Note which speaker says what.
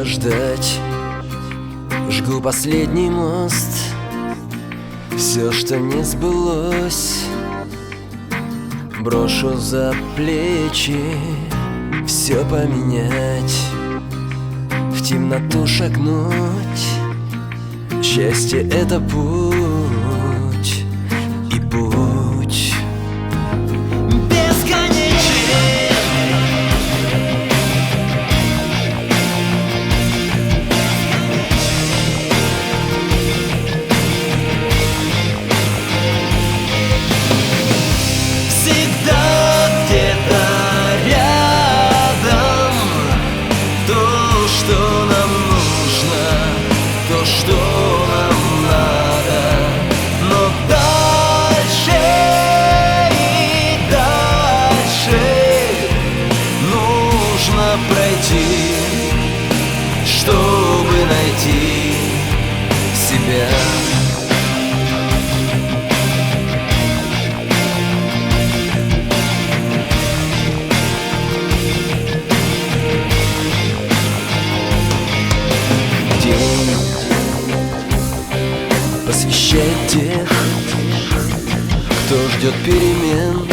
Speaker 1: подождать. Жгу последний мост, все, что не сбылось, брошу за плечи, все поменять, в темноту шагнуть. Счастье — это путь, и путь бесконечен. Всегда где-то рядом то, что нам нужно, то, что нам надо. Но дальше и дальше нужно пройти, чтобы найти себя. Посвящает тех, кто ждет перемен,